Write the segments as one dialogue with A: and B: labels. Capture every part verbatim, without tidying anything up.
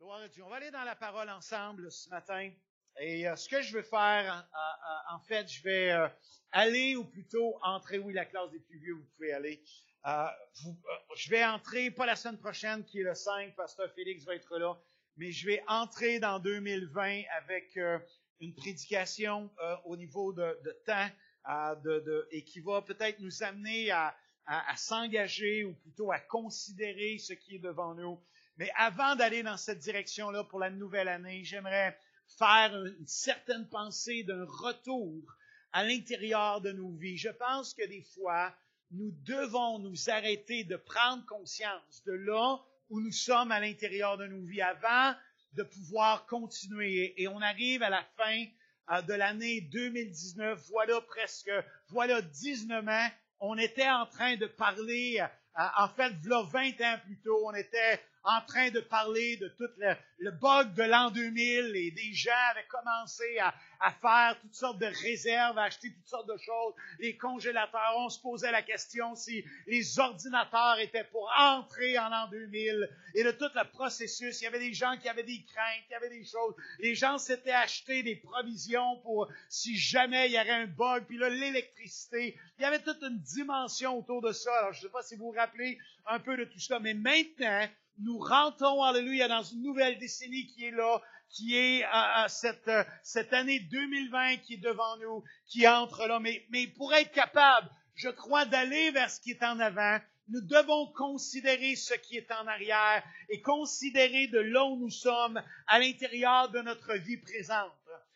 A: Gloire à Dieu. On va aller dans la parole ensemble ce matin. Et euh, ce que je veux faire, euh, euh, en fait, je vais euh, aller, ou plutôt entrer, oui, la classe des plus vieux, vous pouvez aller. Euh, vous, euh, je vais entrer, pas la semaine prochaine, qui est le cinq, Pasteur Félix va être là, mais je vais entrer dans deux mille vingt avec euh, une prédication euh, au niveau de, de temps, euh, de, de, et qui va peut-être nous amener à, à, à s'engager, ou plutôt à considérer ce qui est devant nous. Mais avant d'aller dans cette direction-là pour la nouvelle année, j'aimerais faire une certaine pensée d'un retour à l'intérieur de nos vies. Je pense que des fois, nous devons nous arrêter de prendre conscience de là où nous sommes à l'intérieur de nos vies avant de pouvoir continuer. Et on arrive à la fin de l'année deux mille dix-neuf, voilà presque, voilà dix-neuf ans, on était en train de parler, en fait, voilà vingt ans plus tôt, on était en train de parler de tout le, le bug de l'an deux mille et des gens avaient commencé à, à faire toutes sortes de réserves, à acheter toutes sortes de choses. Les congélateurs, on se posait la question si les ordinateurs étaient pour entrer en l'an deux mille. Et de tout le processus, il y avait des gens qui avaient des craintes, il y avait des choses. Les gens s'étaient achetés des provisions pour si jamais il y avait un bug. Puis là, l'électricité, il y avait toute une dimension autour de ça. Alors, je ne sais pas si vous vous rappelez un peu de tout ça, mais maintenant, nous rentrons, alléluia, dans une nouvelle décennie qui est là, qui est euh, cette, euh, cette année deux mille vingt qui est devant nous, qui entre là. Mais, mais pour être capable, je crois, d'aller vers ce qui est en avant, nous devons considérer ce qui est en arrière et considérer de là où nous sommes à l'intérieur de notre vie présente.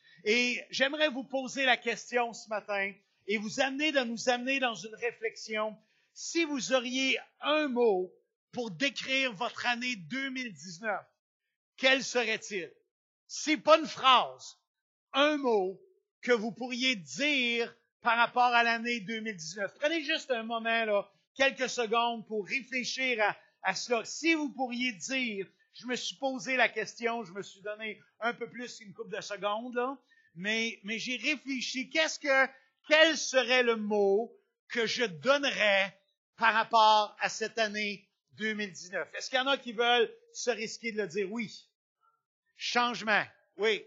A: Et j'aimerais vous poser la question ce matin et vous amener de nous amener dans une réflexion. Si vous auriez un mot pour décrire votre année deux mille dix-neuf, quel serait-il? C'est pas une phrase, un mot que vous pourriez dire par rapport à l'année deux mille dix-neuf. Prenez juste un moment, là, quelques secondes pour réfléchir à, à cela. Si vous pourriez dire, je me suis posé la question, je me suis donné un peu plus qu'une couple de secondes, là, mais, mais j'ai réfléchi, qu'est-ce que, quel serait le mot que je donnerais par rapport à cette année deux mille dix-neuf. Est-ce qu'il y en a qui veulent se risquer de le dire? Oui. Changement. Oui.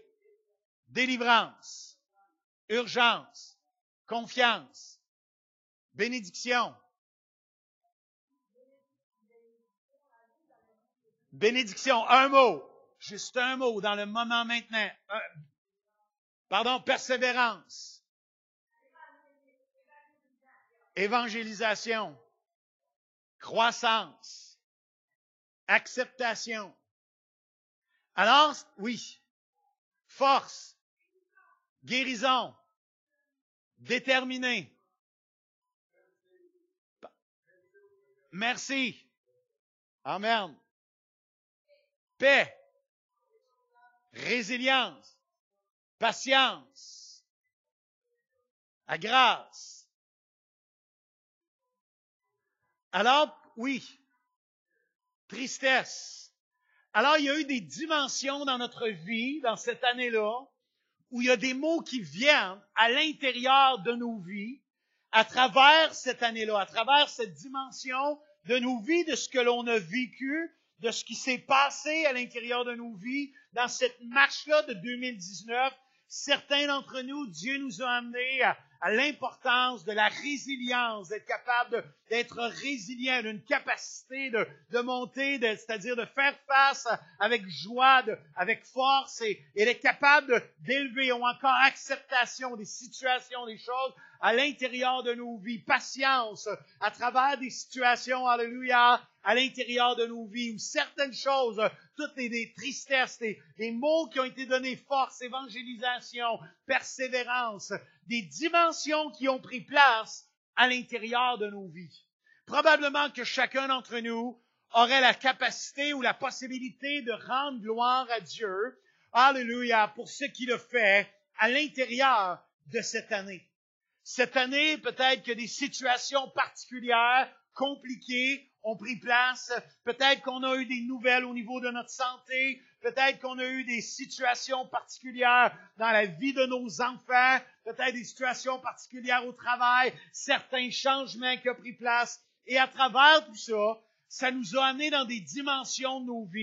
A: Délivrance. Urgence. Confiance. Bénédiction. Bénédiction. Un mot. Juste un mot dans le moment maintenant. Un, pardon, persévérance. Évangélisation. Croissance. Acceptation. Alors, oui. Force. Guérison. Déterminé. Merci. Amen. Paix. Résilience. Patience. La grâce. Alors, oui. Tristesse. Alors, il y a eu des dimensions dans notre vie, dans cette année-là, où il y a des mots qui viennent à l'intérieur de nos vies, à travers cette année-là, à travers cette dimension de nos vies, de ce que l'on a vécu, de ce qui s'est passé à l'intérieur de nos vies, dans cette marche-là de deux mille dix-neuf. Certains d'entre nous, Dieu nous a amenés à, à l'importance de la résilience, d'être capable de, d'être résilient, d'une capacité de, de monter, de, c'est-à-dire de faire face avec joie, de, avec force et, et d'être capable de, d'élever ou encore acceptation des situations, des choses à l'intérieur de nos vies, patience à travers des situations, alléluia, à l'intérieur de nos vies, où certaines choses, toutes les, les tristesses, les, les mots qui ont été donnés, force, évangélisation, persévérance, des dimensions qui ont pris place à l'intérieur de nos vies. Probablement que chacun d'entre nous aurait la capacité ou la possibilité de rendre gloire à Dieu, alléluia, pour ce qu'il a fait à l'intérieur de cette année. Cette année, peut-être que des situations particulières, compliquées, ont pris place. Peut-être qu'on a eu des nouvelles au niveau de notre santé. Peut-être qu'on a eu des situations particulières dans la vie de nos enfants. Peut-être des situations particulières au travail. Certains changements qui ont pris place. Et à travers tout ça, ça nous a amené dans des dimensions de nos vies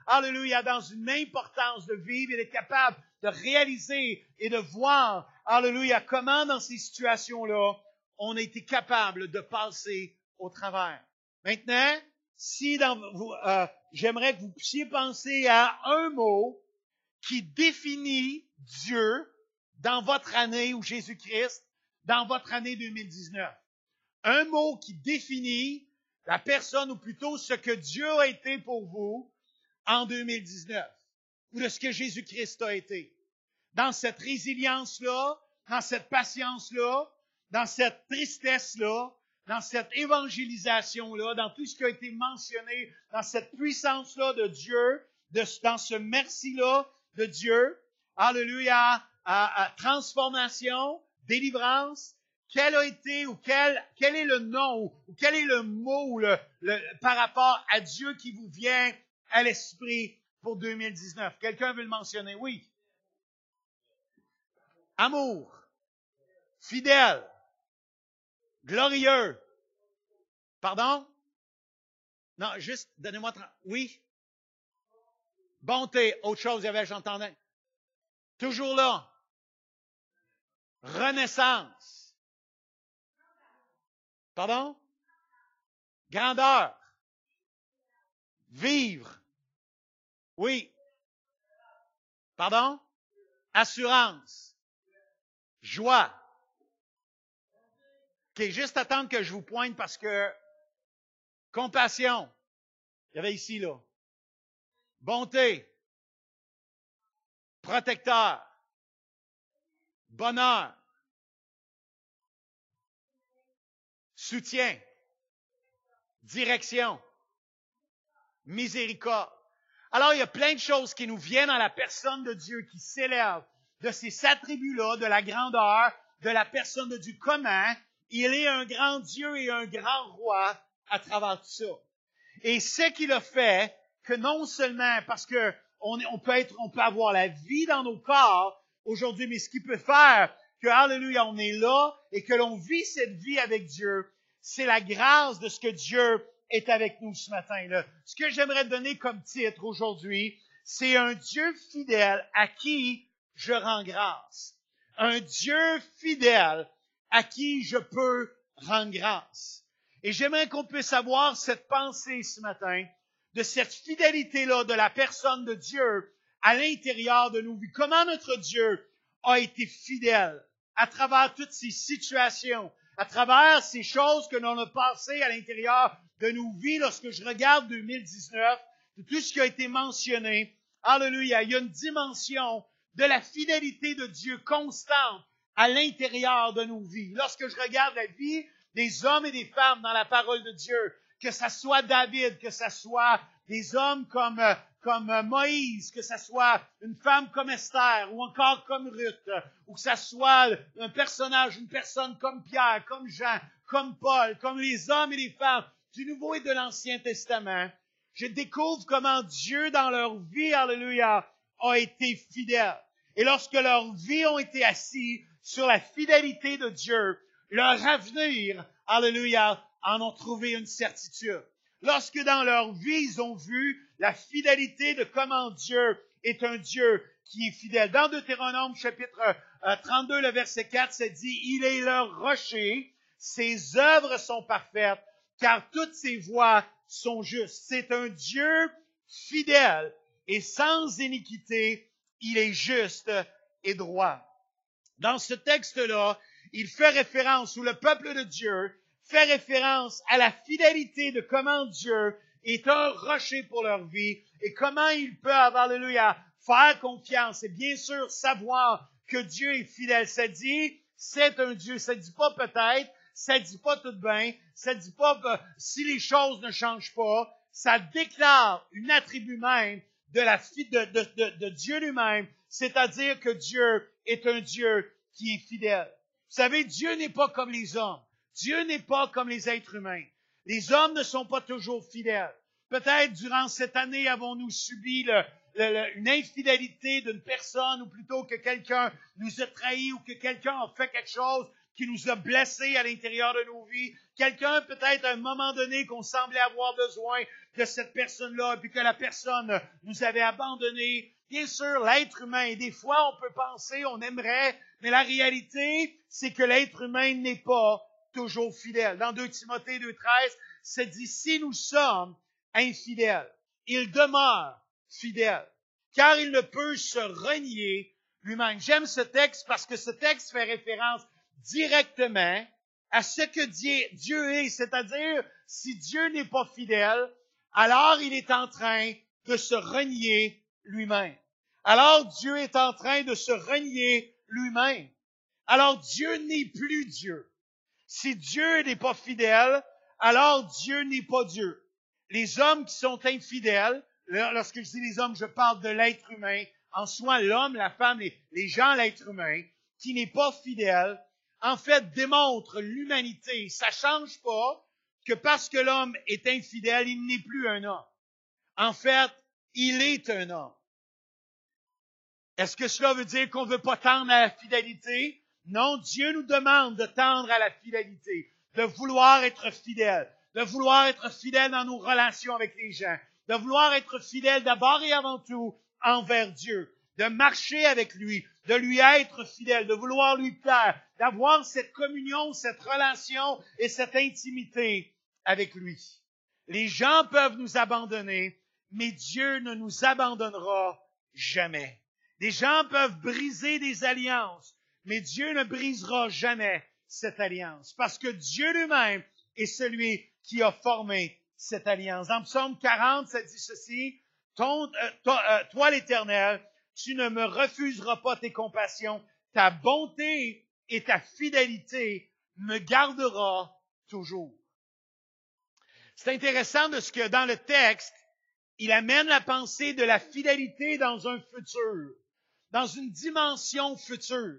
A: alléluia, dans une importance de vivre et d'être capable de réaliser et de voir, alléluia, comment dans ces situations-là, on a été capable de passer au travers. Maintenant, si dans vous, euh, j'aimerais que vous puissiez penser à un mot qui définit Dieu dans votre année ou Jésus-Christ, dans votre année deux mille dix-neuf. Un mot qui définit la personne ou plutôt ce que Dieu a été pour vous en deux mille dix-neuf ou de ce que Jésus-Christ a été. Dans cette résilience-là, dans cette patience-là, dans cette tristesse-là, dans cette évangélisation-là, dans tout ce qui a été mentionné, dans cette puissance-là de Dieu, de, dans ce merci-là de Dieu, alléluia, à, à transformation, délivrance, quel a été ou quel, quel est le nom ou, ou quel est le mot ou le, le, par rapport à Dieu qui vous vient à l'esprit pour deux mille dix-neuf? Quelqu'un veut le mentionner? Oui. Amour, fidèle, glorieux. Pardon? Non, juste, donnez-moi... Oui? Bonté. Autre chose, il y avait, j'entendais. Toujours là. Renaissance. Pardon? Grandeur. Vivre. Oui. Pardon? Assurance. Joie. OK, juste attendre que je vous pointe parce que compassion. Il y avait ici, là. Bonté. Protecteur. Bonheur. Soutien. Direction. Miséricorde. Alors, il y a plein de choses qui nous viennent à la personne de Dieu, qui s'élèvent de ces attributs-là, de la grandeur, de la personne de Dieu. Comment il est un grand Dieu et un grand roi à travers tout ça. Et ce qu'il a fait, que non seulement parce que on, on peut être, on peut avoir la vie dans nos corps aujourd'hui, mais ce qu'il peut faire, que, alléluia, on est là et que l'on vit cette vie avec Dieu, c'est la grâce de ce que Dieu est avec nous ce matin. Là. Ce que j'aimerais donner comme titre aujourd'hui, c'est un Dieu fidèle à qui je rends grâce. Un Dieu fidèle à qui je peux rendre grâce. Et j'aimerais qu'on puisse avoir cette pensée ce matin de cette fidélité-là de la personne de Dieu à l'intérieur de nos vies. Comment notre Dieu a été fidèle à travers toutes ces situations, à travers ces choses que l'on a passées à l'intérieur de nos vies lorsque je regarde deux mille dix-neuf, de tout ce qui a été mentionné. Alléluia, il y a une dimension de la fidélité de Dieu constante à l'intérieur de nos vies. Lorsque je regarde la vie des hommes et des femmes dans la parole de Dieu, que ça soit David, que ça soit des hommes comme, comme Moïse, que ça soit une femme comme Esther, ou encore comme Ruth, ou que ça soit un personnage, une personne comme Pierre, comme Jean, comme Paul, comme les hommes et les femmes du Nouveau et de l'Ancien Testament, je découvre comment Dieu dans leur vie, alléluia, a été fidèle. Et lorsque leurs vies ont été assises sur la fidélité de Dieu, leur avenir, alléluia, en ont trouvé une certitude. Lorsque dans leur vie, ils ont vu la fidélité de comment Dieu est un Dieu qui est fidèle. Dans Deutéronome, chapitre trente-deux, le verset quatre, ça dit, « Il est leur rocher, ses œuvres sont parfaites, car toutes ses voies sont justes. » C'est un Dieu fidèle et sans iniquité, il est juste et droit. Dans ce texte-là, il fait référence, ou le peuple de Dieu fait référence à la fidélité de comment Dieu est un rocher pour leur vie et comment ils peuvent, alléluia, faire confiance et bien sûr savoir que Dieu est fidèle. Ça dit, c'est un Dieu. Ça dit pas peut-être, ça dit pas tout bien, ça dit pas euh, si les choses ne changent pas. Ça déclare une attribut même de la de, de, de, de Dieu lui-même, c'est-à-dire que Dieu est un Dieu qui est fidèle. Vous savez, Dieu n'est pas comme les hommes. Dieu n'est pas comme les êtres humains. Les hommes ne sont pas toujours fidèles. Peut-être durant cette année avons-nous subi le, le, le, une infidélité d'une personne ou plutôt que quelqu'un nous a trahis ou que quelqu'un a fait quelque chose qui nous a blessés à l'intérieur de nos vies. Quelqu'un peut-être à un moment donné qu'on semblait avoir besoin de cette personne-là, puis que la personne nous avait abandonnés. Bien sûr, l'être humain, et des fois on peut penser, on aimerait, mais la réalité, c'est que l'être humain n'est pas toujours fidèle. Dans deux Timothée deux treize, c'est dit, si nous sommes infidèles, il demeure fidèle, car il ne peut se renier lui-même. J'aime ce texte parce que ce texte fait référence directement à ce que Dieu est, c'est-à-dire, si Dieu n'est pas fidèle, alors il est en train de se renier lui-même. Alors Dieu est en train de se renier lui-même. Alors Dieu n'est plus Dieu. Si Dieu n'est pas fidèle, alors Dieu n'est pas Dieu. Les hommes qui sont infidèles, lorsque je dis les hommes, je parle de l'être humain, en soi, l'homme, la femme, les, les gens, l'être humain, qui n'est pas fidèle, en fait, démontre l'humanité. Ça change pas que parce que l'homme est infidèle, il n'est plus un homme. En fait, il est un homme. Est-ce que cela veut dire qu'on ne veut pas tendre à la fidélité? Non, Dieu nous demande de tendre à la fidélité, de vouloir être fidèle, de vouloir être fidèle dans nos relations avec les gens, de vouloir être fidèle d'abord et avant tout envers Dieu, de marcher avec lui, de lui être fidèle, de vouloir lui plaire, d'avoir cette communion, cette relation et cette intimité avec lui. Les gens peuvent nous abandonner, mais Dieu ne nous abandonnera jamais. Les gens peuvent briser des alliances, mais Dieu ne brisera jamais cette alliance, parce que Dieu lui-même est celui qui a formé cette alliance. Dans Psaume quarante, ça dit ceci, Ton, euh, toi, euh, toi l'Éternel, tu ne me refuseras pas tes compassions, ta bonté et ta fidélité me gardera toujours. C'est intéressant de ce que dans le texte, il amène la pensée de la fidélité dans un futur, dans une dimension future,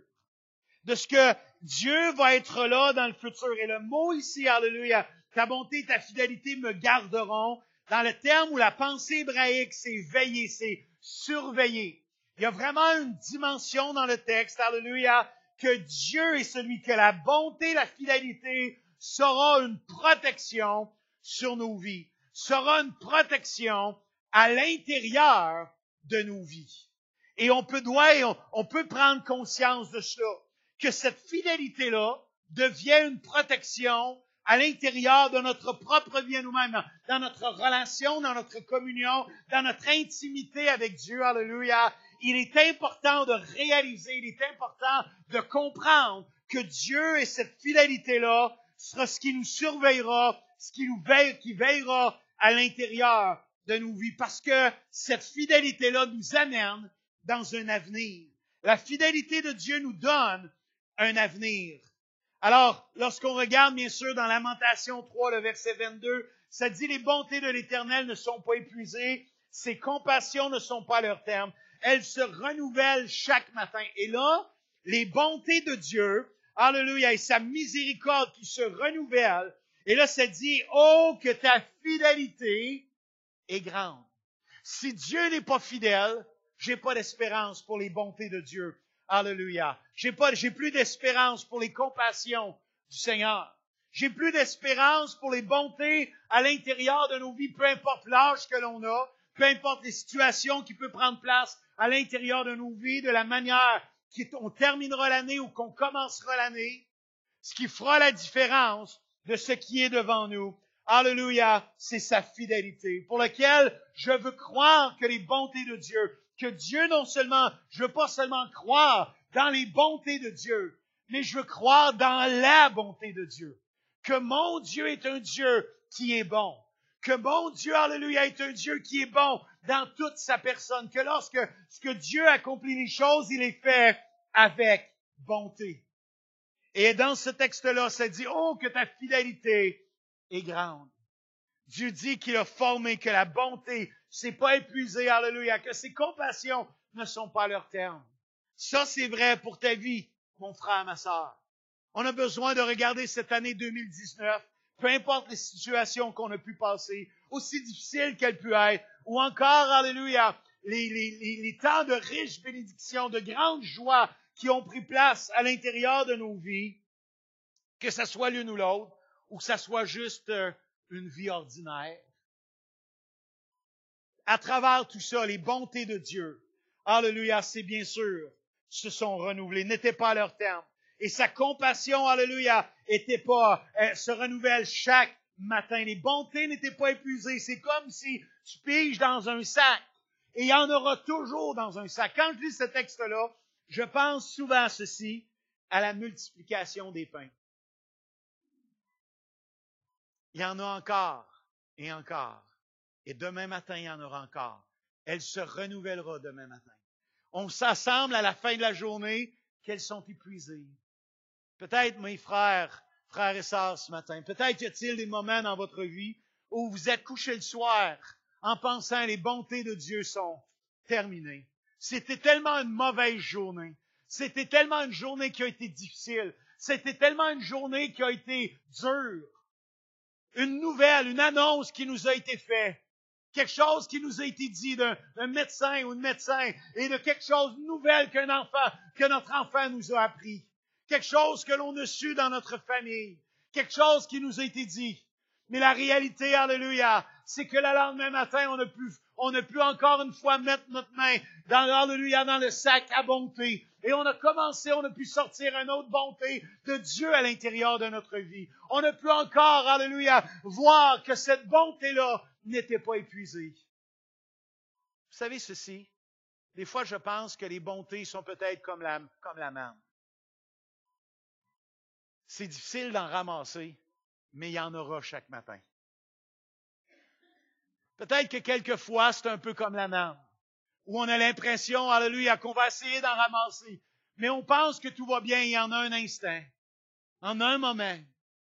A: de ce que Dieu va être là dans le futur. Et le mot ici, alléluia, ta bonté et ta fidélité me garderont, dans le terme où la pensée hébraïque, c'est veiller, c'est surveiller. Il y a vraiment une dimension dans le texte, alléluia, que Dieu est celui que la bonté, la fidélité sera une protection sur nos vies, sera une protection à l'intérieur de nos vies. Et on peut, doit, et on, on peut prendre conscience de cela, que cette fidélité-là devient une protection à l'intérieur de notre propre vie à nous-mêmes, dans, dans notre relation, dans notre communion, dans notre intimité avec Dieu. Alléluia. Il est important de réaliser, il est important de comprendre que Dieu et cette fidélité-là sera ce qui nous surveillera, ce qui nous veille, qui veillera à l'intérieur de nos vies, parce que cette fidélité-là nous amène dans un avenir. La fidélité de Dieu nous donne un avenir. Alors, lorsqu'on regarde, bien sûr, dans Lamentation trois, le verset vingt-deux, ça dit, les bontés de l'Éternel ne sont pas épuisées, ses compassions ne sont pas à leur terme, elles se renouvellent chaque matin. Et là, les bontés de Dieu, alléluia, et sa miséricorde qui se renouvelle, et là, ça dit, oh, que ta fidélité est grande. Si Dieu n'est pas fidèle, j'ai pas d'espérance pour les bontés de Dieu. Alléluia. J'ai pas, j'ai plus d'espérance pour les compassions du Seigneur. J'ai plus d'espérance pour les bontés à l'intérieur de nos vies, peu importe l'âge que l'on a, peu importe les situations qui peuvent prendre place à l'intérieur de nos vies, de la manière qu'on terminera l'année ou qu'on commencera l'année. Ce qui fera la différence de ce qui est devant nous, alléluia, c'est sa fidélité, pour laquelle je veux croire que les bontés de Dieu, que Dieu non seulement, je veux pas seulement croire dans les bontés de Dieu, mais je veux croire dans la bonté de Dieu. Que mon Dieu est un Dieu qui est bon. Que mon Dieu, alléluia, est un Dieu qui est bon dans toute sa personne. Que lorsque ce que Dieu accomplit les choses, il les fait avec bonté. Et dans ce texte-là, ça dit, oh, que ta fidélité est grande. Dieu dit qu'il a formé, que la bonté s'est pas épuisée, alléluia, que ses compassions ne sont pas à leur terme. Ça, c'est vrai pour ta vie, mon frère, ma sœur. On a besoin de regarder cette année deux mille dix-neuf, peu importe les situations qu'on a pu passer, aussi difficiles qu'elles puissent être, ou encore, alléluia, les, les, les, les temps de riches bénédictions, de grandes joies qui ont pris place à l'intérieur de nos vies, que ça soit l'une ou l'autre, ou que ça soit juste euh, une vie ordinaire. à travers tout ça, les bontés de Dieu, alléluia, c'est bien sûr, se sont renouvelées, n'étaient pas à leur terme. Et sa compassion, alléluia, était pas, euh, se renouvelle chaque matin. Les bontés n'étaient pas épuisées. C'est comme si tu piges dans un sac. Et il y en aura toujours dans un sac. Quand je lis ce texte-là, je pense souvent à ceci, à la multiplication des pains. Il y en a encore et encore. Et demain matin, il y en aura encore. Elle se renouvellera demain matin. On s'assemble à la fin de la journée qu'elles sont épuisées. Peut-être, mes frères, frères et sœurs ce matin, peut-être y a-t-il des moments dans votre vie où vous êtes couchés le soir en pensant que les bontés de Dieu sont terminées. C'était tellement une mauvaise journée. C'était tellement une journée qui a été difficile. C'était tellement une journée qui a été dure. Une nouvelle, une annonce qui nous a été faite. Quelque chose qui nous a été dit d'un, d'un médecin ou de médecin et de quelque chose de nouvelle qu'un enfant, que notre enfant nous a appris. Quelque chose que l'on a su dans notre famille. Quelque chose qui nous a été dit. Mais la réalité, alléluia, c'est que le lendemain matin, on a pu, on a pu encore une fois mettre notre main dans, alléluia, dans le sac à bonté. Et on a commencé, on a pu sortir une autre bonté de Dieu à l'intérieur de notre vie. On a pu encore, alléluia, voir que cette bonté-là n'était pas épuisée. Vous savez ceci? Des fois, je pense que les bontés sont peut-être comme la, comme la manne. C'est difficile d'en ramasser, mais il y en aura chaque matin. Peut-être que quelquefois, c'est un peu comme la manne, où on a l'impression, alléluia, qu'on va essayer d'en ramasser. Mais on pense que tout va bien, il y en a un instant, en un moment.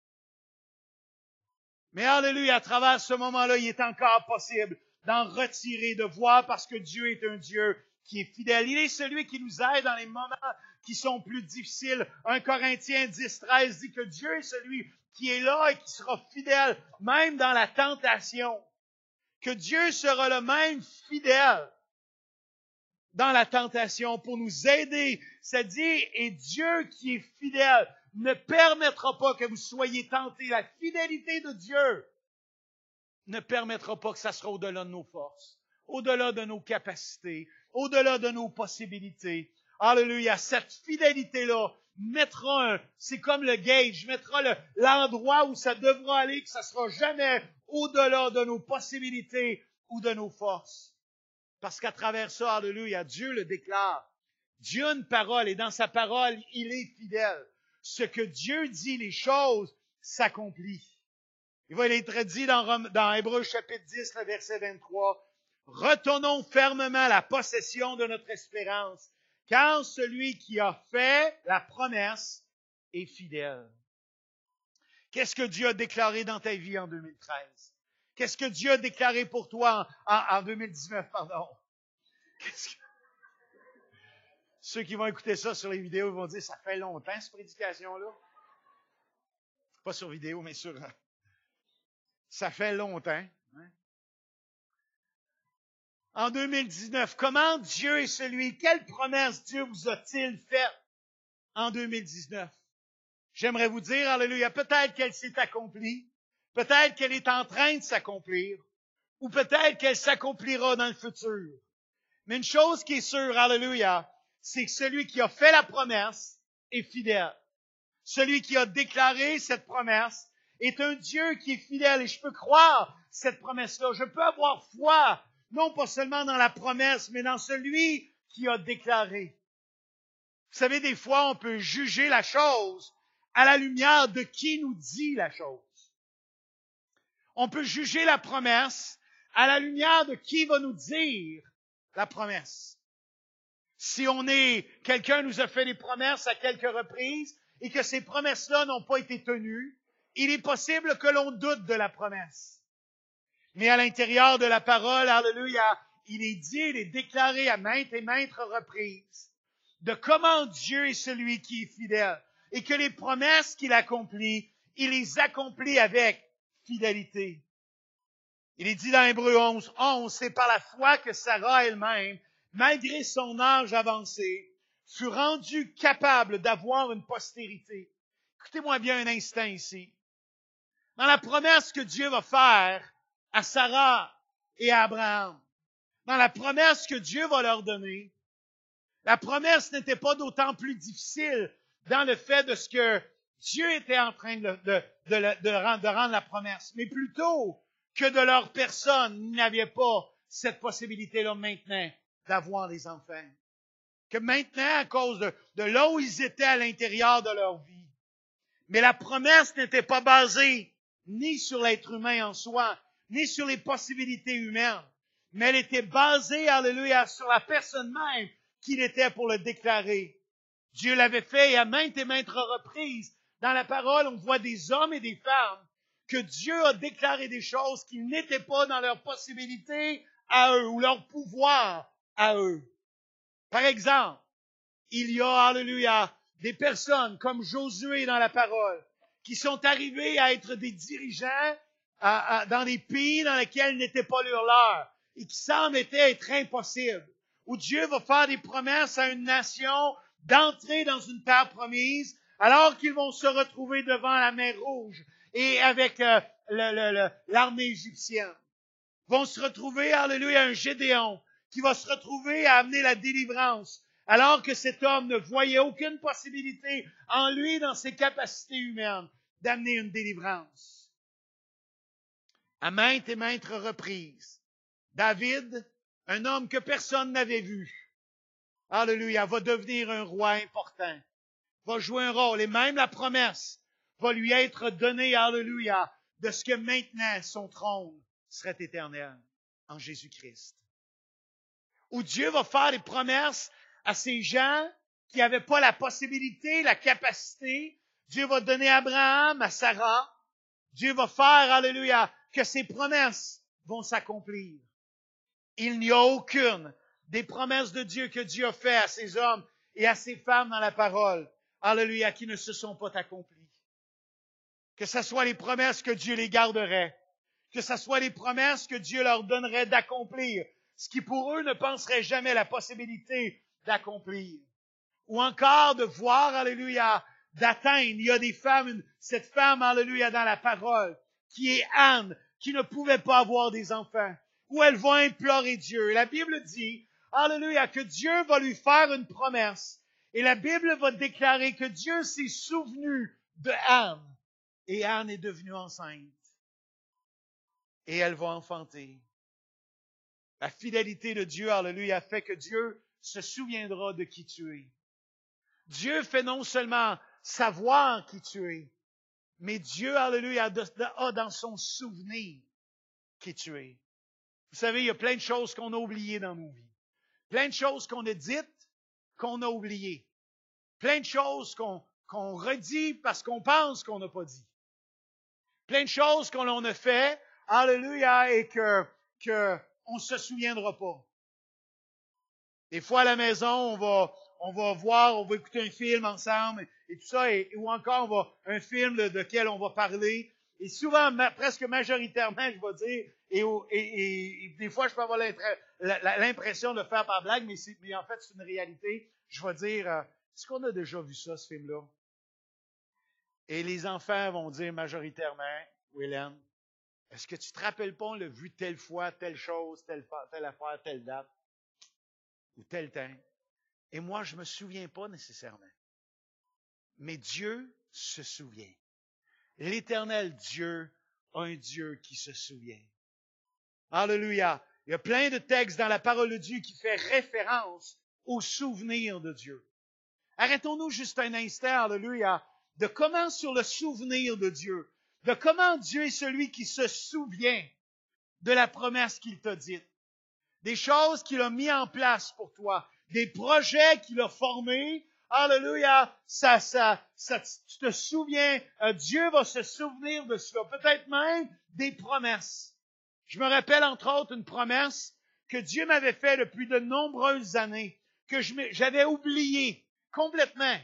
A: Mais alléluia, à travers ce moment-là, il est encore possible d'en retirer, de voir parce que Dieu est un Dieu qui est fidèle. Il est celui qui nous aide dans les moments qui sont plus difficiles. un Corinthiens dix, treize dit que Dieu est celui qui est là et qui sera fidèle, même dans la tentation. Que Dieu sera le même fidèle dans la tentation pour nous aider. Ça dit, et Dieu qui est fidèle ne permettra pas que vous soyez tentés. La fidélité de Dieu ne permettra pas que ça sera au-delà de nos forces, au-delà de nos capacités, au-delà de nos possibilités. Alléluia, cette fidélité-là mettra un, c'est comme le gauge, mettra le, l'endroit où ça devra aller, que ça sera jamais au-delà de nos possibilités ou de nos forces. Parce qu'à travers ça, alléluia, Dieu le déclare. Dieu a une parole et dans sa parole, il est fidèle. Ce que Dieu dit, les choses s'accomplissent. Il va être dit dans, dans Hébreux chapitre dix, le verset vingt-trois. Retournons fermement à la possession de notre espérance, car celui qui a fait la promesse est fidèle. Qu'est-ce que Dieu a déclaré dans ta vie en deux mille treize? Qu'est-ce que Dieu a déclaré pour toi en, en, en deux mille dix-neuf, pardon? Qu'est-ce que... Ceux qui vont écouter ça sur les vidéos vont dire, ça fait longtemps, cette prédication-là. Pas sur vidéo, mais sur... Ça fait longtemps. Hein? En deux mille dix-neuf, comment Dieu est celui, quelle promesse Dieu vous a-t-il faite en deux mille dix-neuf? J'aimerais vous dire, alléluia, peut-être qu'elle s'est accomplie, peut-être qu'elle est en train de s'accomplir, ou peut-être qu'elle s'accomplira dans le futur. Mais une chose qui est sûre, alléluia, c'est que celui qui a fait la promesse est fidèle. Celui qui a déclaré cette promesse est un Dieu qui est fidèle. Et je peux croire cette promesse-là. Je peux avoir foi, non pas seulement dans la promesse, mais dans celui qui a déclaré. Vous savez, des fois, on peut juger la chose à la lumière de qui nous dit la chose. On peut juger la promesse à la lumière de qui va nous dire la promesse. Si on est, quelqu'un nous a fait des promesses à quelques reprises et que ces promesses-là n'ont pas été tenues, il est possible que l'on doute de la promesse. Mais à l'intérieur de la parole, alléluia, il est dit, il est déclaré à maintes et maintes reprises de comment Dieu est celui qui est fidèle et que les promesses qu'il accomplit, il les accomplit avec fidélité. Il est dit dans Hébreux onze, onze, c'est par la foi que Sarah elle-même, malgré son âge avancé, fut rendue capable d'avoir une postérité. Écoutez-moi bien un instant ici. Dans la promesse que Dieu va faire à Sarah et à Abraham, dans la promesse que Dieu va leur donner, la promesse n'était pas d'autant plus difficile dans le fait de ce que Dieu était en train de, de, de, de, rendre, de rendre la promesse, mais plutôt que de leur personne, ils n'avaient pas cette possibilité-là maintenant d'avoir des enfants. Que maintenant, à cause de, de là où ils étaient à l'intérieur de leur vie, mais la promesse n'était pas basée ni sur l'être humain en soi, ni sur les possibilités humaines, mais elle était basée, alléluia, sur la personne même qu'il était pour le déclarer. Dieu l'avait fait et à maintes et maintes reprises. Dans la parole, on voit des hommes et des femmes que Dieu a déclaré des choses qui n'étaient pas dans leur possibilité à eux ou leur pouvoir à eux. Par exemple, il y a, alléluia, des personnes comme Josué dans la parole qui sont arrivés à être des dirigeants à, à, dans des pays dans lesquels n'était pas leur leur et qui semblent être impossibles. Où Dieu va faire des promesses à une nation d'entrer dans une terre promise alors qu'ils vont se retrouver devant la mer Rouge et avec euh, le, le, le, l'armée égyptienne. Vont se retrouver, alléluia, un Gédéon qui va se retrouver à amener la délivrance alors que cet homme ne voyait aucune possibilité en lui, dans ses capacités humaines, d'amener une délivrance. À maintes et maintes reprises, David, un homme que personne n'avait vu, alléluia, va devenir un roi important, va jouer un rôle, et même la promesse va lui être donnée, alléluia, de ce que maintenant son trône serait éternel en Jésus-Christ. Où Dieu va faire des promesses à ces gens qui n'avaient pas la possibilité, la capacité. Dieu va donner à Abraham, à Sarah. Dieu va faire, alléluia, que ces promesses vont s'accomplir. Il n'y a aucune des promesses de Dieu que Dieu a fait à ces hommes et à ces femmes dans la parole, alléluia, qui ne se sont pas accomplies. Que ce soit les promesses que Dieu les garderait, que ce soit les promesses que Dieu leur donnerait d'accomplir, ce qui pour eux ne penserait jamais la possibilité d'accomplir. Ou encore de voir, alléluia, d'atteindre. Il y a des femmes, une, cette femme, alléluia, dans la parole, qui est Anne, qui ne pouvait pas avoir des enfants, où elle va implorer Dieu. La Bible dit, alléluia, que Dieu va lui faire une promesse. Et la Bible va déclarer que Dieu s'est souvenu de Anne. Et Anne est devenue enceinte. Et elle va enfanter. La fidélité de Dieu, alléluia, fait que Dieu se souviendra de qui tu es. Dieu fait non seulement savoir qui tu es, mais Dieu, alléluia, a dans son souvenir qui tu es. Vous savez, il y a plein de choses qu'on a oubliées dans nos vies. Plein de choses qu'on a dites, qu'on a oubliées. Plein de choses qu'on, qu'on redit parce qu'on pense qu'on n'a pas dit. Plein de choses qu'on a fait, alléluia, et que, que on ne se souviendra pas. Des fois, à la maison, on va, on va voir, on va écouter un film ensemble et tout ça, et, ou encore on va, un film de, de quel on va parler. Et souvent, ma, presque majoritairement, je vais dire, et, et, et, et des fois, je peux avoir l'impression de le faire par blague, mais, c'est, mais en fait, c'est une réalité. Je vais dire, euh, est-ce qu'on a déjà vu ça, ce film-là? Et les enfants vont dire majoritairement, Hélène, est-ce que tu te rappelles pas, on l'a vu telle fois, telle chose, telle, telle affaire, telle date, ou tel temps? Et moi, je me souviens pas nécessairement. Mais Dieu se souvient. L'Éternel Dieu a un Dieu qui se souvient. Alléluia. Il y a plein de textes dans la parole de Dieu qui fait référence au souvenir de Dieu. Arrêtons-nous juste un instant, alléluia, de comment sur le souvenir de Dieu, de comment Dieu est celui qui se souvient de la promesse qu'il t'a dite, des choses qu'il a mis en place pour toi, des projets qu'il a formés. Alléluia, ça, ça, ça, tu te souviens, euh, Dieu va se souvenir de cela, peut-être même des promesses. Je me rappelle entre autres une promesse que Dieu m'avait faite depuis de nombreuses années, que je, j'avais oublié complètement.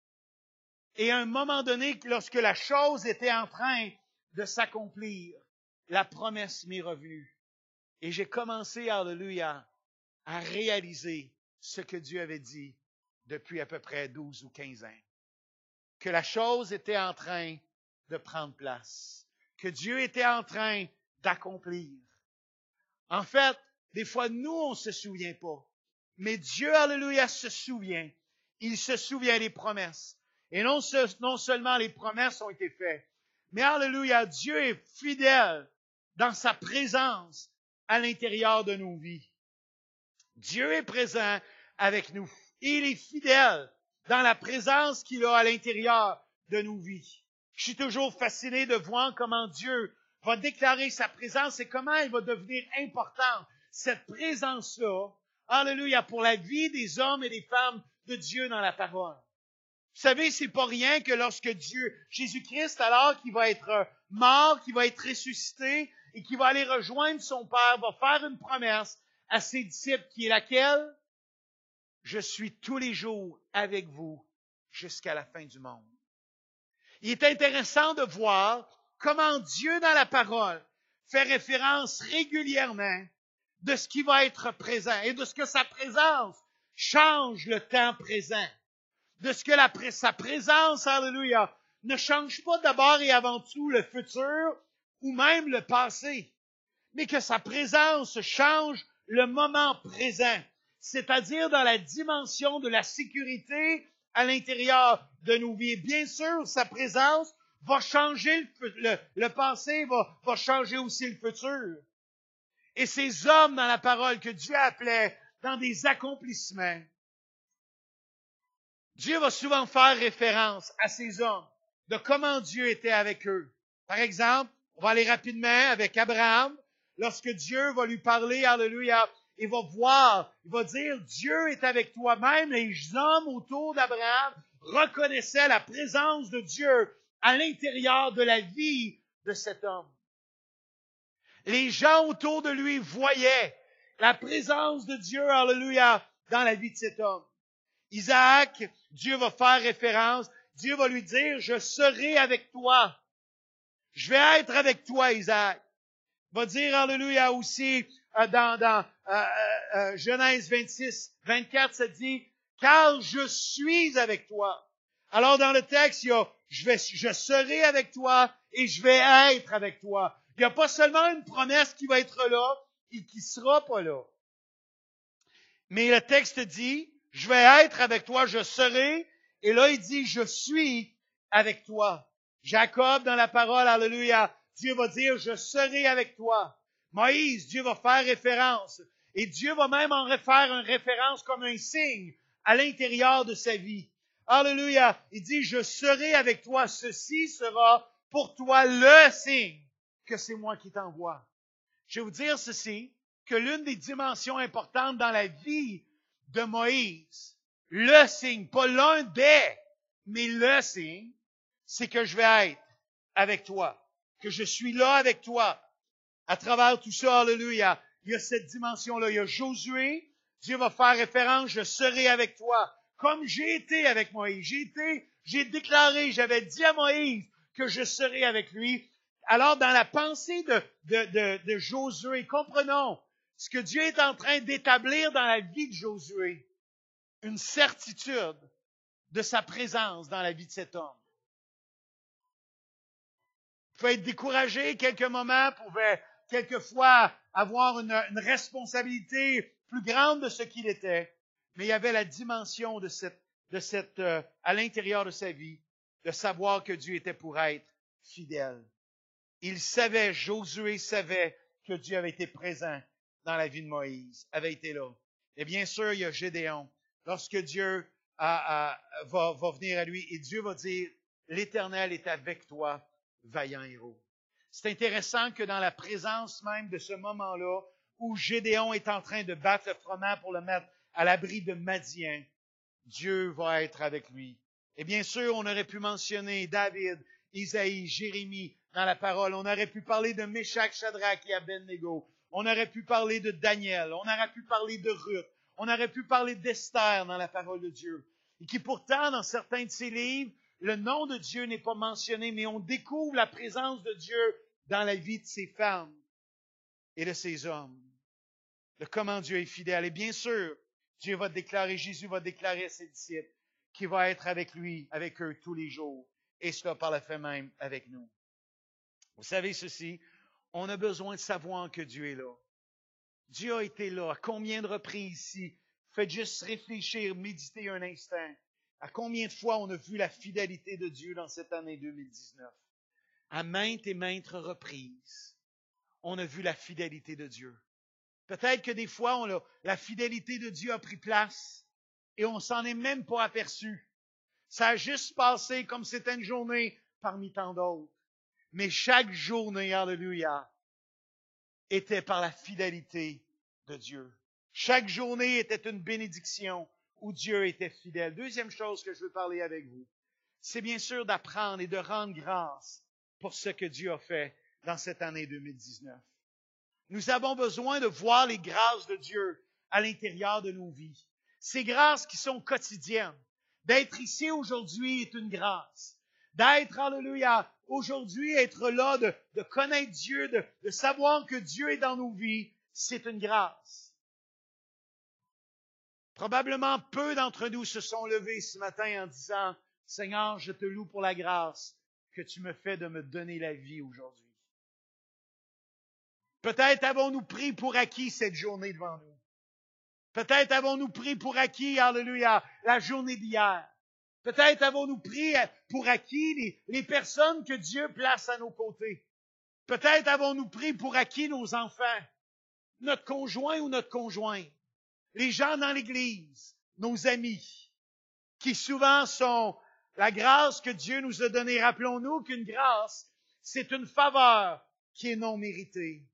A: Et à un moment donné, lorsque la chose était en train de s'accomplir, la promesse m'est revenue. Et j'ai commencé, alléluia, à réaliser ce que Dieu avait dit depuis à peu près douze ou quinze ans. Que la chose était en train de prendre place. Que Dieu était en train d'accomplir. En fait, Des fois, nous, on ne se souvient pas. Mais Dieu, alléluia, se souvient. Il se souvient des promesses. Et non, non seulement les promesses ont été faites, mais alléluia, Dieu est fidèle dans sa présence à l'intérieur de nos vies. Dieu est présent avec nous. Il est fidèle dans la présence qu'il a à l'intérieur de nos vies. Je suis toujours fasciné de voir comment Dieu va déclarer sa présence et comment elle va devenir importante, cette présence-là, alléluia, pour la vie des hommes et des femmes de Dieu dans la parole. Vous savez, c'est pas rien que lorsque Dieu, Jésus-Christ, alors qu'il va être mort, qu'il va être ressuscité et qu'il va aller rejoindre son Père, va faire une promesse à ses disciples qui est laquelle? Je suis tous les jours avec vous jusqu'à la fin du monde. Il est intéressant de voir comment Dieu dans la parole fait référence régulièrement de ce qui va être présent et de ce que sa présence change le temps présent. De ce que la, sa présence, alléluia, ne change pas d'abord et avant tout le futur ou même le passé, mais que sa présence change le moment présent, c'est-à-dire dans la dimension de la sécurité à l'intérieur de nos vies. Bien sûr, sa présence va changer le, le, le passé, va, va changer aussi le futur. Et ces hommes dans la parole que Dieu appelait dans des accomplissements, Dieu va souvent faire référence à ces hommes, de comment Dieu était avec eux. Par exemple, on va aller rapidement avec Abraham, lorsque Dieu va lui parler, alléluia, il va voir, il va dire, Dieu est avec toi. Même les hommes autour d'Abraham reconnaissaient la présence de Dieu à l'intérieur de la vie de cet homme. Les gens autour de lui voyaient la présence de Dieu, alléluia, dans la vie de cet homme. Isaac, Dieu va faire référence, Dieu va lui dire, je serai avec toi. Je vais être avec toi, Isaac. Il va dire, alléluia, aussi, euh, dans, dans euh, euh, Genèse vingt-six, vingt-quatre, ça dit, car je suis avec toi. Alors, dans le texte, il y a, je vais, je serai avec toi et je vais être avec toi. Il n'y a pas seulement une promesse qui va être là et qui sera pas là. Mais le texte dit, je vais être avec toi, je serai. Et là, il dit, je suis avec toi. Jacob, dans la parole, alléluia, Dieu va dire, je serai avec toi. Moïse, Dieu va faire référence. Et Dieu va même en faire une référence comme un signe à l'intérieur de sa vie. Alléluia. Il dit, je serai avec toi. Ceci sera pour toi le signe que c'est moi qui t'envoie. Je vais vous dire ceci, que l'une des dimensions importantes dans la vie de Moïse, le signe, pas l'un des, mais le signe, c'est que je vais être avec toi, que je suis là avec toi. À travers tout ça, alléluia, il y a cette dimension-là. Il y a Josué, Dieu va faire référence, je serai avec toi, comme j'ai été avec Moïse. J'ai été, j'ai déclaré, j'avais dit à Moïse que je serai avec lui. Alors, dans la pensée de, de, de, de Josué, comprenons ce que Dieu est en train d'établir dans la vie de Josué, une certitude de sa présence dans la vie de cet homme. Il pouvait être découragé quelques moments, pouvait quelquefois avoir une, une responsabilité plus grande de ce qu'il était, mais il y avait la dimension de cette, de cette, euh, à l'intérieur de sa vie, de savoir que Dieu était pour être fidèle. Il savait, Josué savait que Dieu avait été présent dans la vie de Moïse, avait été là. Et bien sûr, il y a Gédéon. Lorsque Dieu a, a, va, va venir à lui, et Dieu va dire, l'Éternel est avec toi, vaillant héros. C'est intéressant que dans la présence même de ce moment-là, où Gédéon est en train de battre le froment pour le mettre à l'abri de Madian, Dieu va être avec lui. Et bien sûr, on aurait pu mentionner David, Isaïe, Jérémie dans la parole. On aurait pu parler de Méshach, Shadrach et Abednego. On aurait pu parler de Daniel. On aurait pu parler de Ruth. On aurait pu parler d'Esther dans la parole de Dieu. Et qui pourtant, dans certains de ces livres, le nom de Dieu n'est pas mentionné, mais on découvre la présence de Dieu dans la vie de ces femmes et de ces hommes. De comment Dieu est fidèle. Et bien sûr, Dieu va déclarer, Jésus va déclarer à ses disciples qu'il va être avec lui, avec eux tous les jours. Et cela par la fait même avec nous. Vous savez ceci, on a besoin de savoir que Dieu est là. Dieu a été là. À combien de reprises ici? Faites juste réfléchir, méditer un instant. À combien de fois on a vu la fidélité de Dieu dans cette année deux mille dix-neuf? À maintes et maintes reprises, on a vu la fidélité de Dieu. Peut-être que des fois, on a, la fidélité de Dieu a pris place et on s'en est même pas aperçu. Ça a juste passé comme c'était une journée parmi tant d'autres. Mais chaque journée, alléluia, était par la fidélité de Dieu. Chaque journée était une bénédiction où Dieu était fidèle. Deuxième chose que je veux parler avec vous, c'est bien sûr d'apprendre et de rendre grâce pour ce que Dieu a fait dans cette année deux mille dix-neuf. Nous avons besoin de voir les grâces de Dieu à l'intérieur de nos vies. Ces grâces qui sont quotidiennes. D'être ici aujourd'hui est une grâce. D'être, alléluia, aujourd'hui, être là, de, de connaître Dieu, de, de savoir que Dieu est dans nos vies, c'est une grâce. Probablement peu d'entre nous se sont levés ce matin en disant, Seigneur, je te loue pour la grâce que tu me fais de me donner la vie aujourd'hui. Peut-être avons-nous pris pour acquis cette journée devant nous. Peut-être avons-nous pris pour acquis, alléluia, la journée d'hier. Peut-être avons-nous pris pour acquis les, les personnes que Dieu place à nos côtés. Peut-être avons-nous pris pour acquis nos enfants, notre conjoint ou notre conjointe, les gens dans l'Église, nos amis, qui souvent sont la grâce que Dieu nous a donnée. Rappelons-nous qu'une grâce, c'est une faveur qui est non méritée.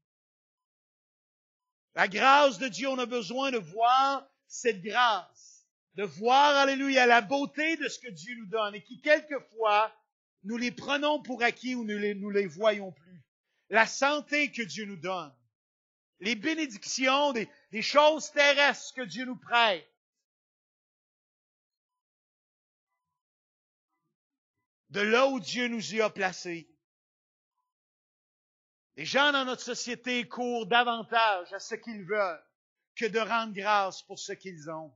A: La grâce de Dieu, on a besoin de voir cette grâce, de voir, alléluia, la beauté de ce que Dieu nous donne et qui, quelquefois, nous les prenons pour acquis ou nous les, nous les voyons plus. La santé que Dieu nous donne, les bénédictions, des, des choses terrestres que Dieu nous prête. De là où Dieu nous y a placés. Les gens dans notre société courent davantage à ce qu'ils veulent que de rendre grâce pour ce qu'ils ont.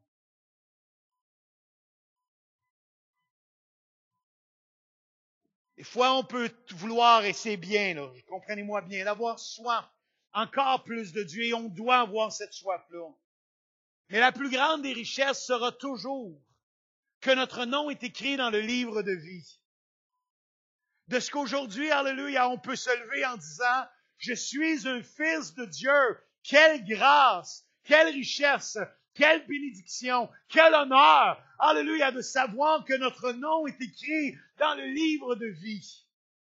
A: Des fois, on peut vouloir, et c'est bien, là, comprenez-moi bien, d'avoir soif, encore plus de Dieu, et on doit avoir cette soif-là. Mais la plus grande des richesses sera toujours que notre nom est écrit dans le livre de vie. De ce qu'aujourd'hui, alléluia, on peut se lever en disant, je suis un fils de Dieu. Quelle grâce, quelle richesse, quelle bénédiction, quel honneur, alléluia, de savoir que notre nom est écrit dans le livre de vie.